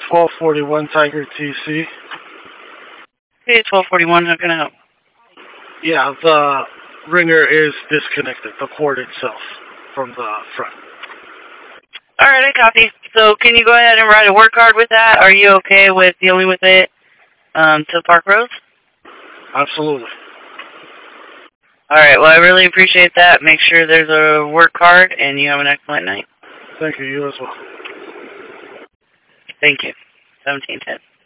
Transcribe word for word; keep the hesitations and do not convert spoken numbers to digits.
twelve forty-one Tiger T C. Hey, twelve forty-one, how can I help? Yeah, the ringer is disconnected, the cord itself, from the front. Alright, I copy. So can you go ahead and write a work card with that? Are you okay with dealing with it um, to Park Rose? Absolutely. Alright, well, I really appreciate that. Make sure there's a work card, and you have an excellent night. Thank you, you as well. Thank you. seventeen ten.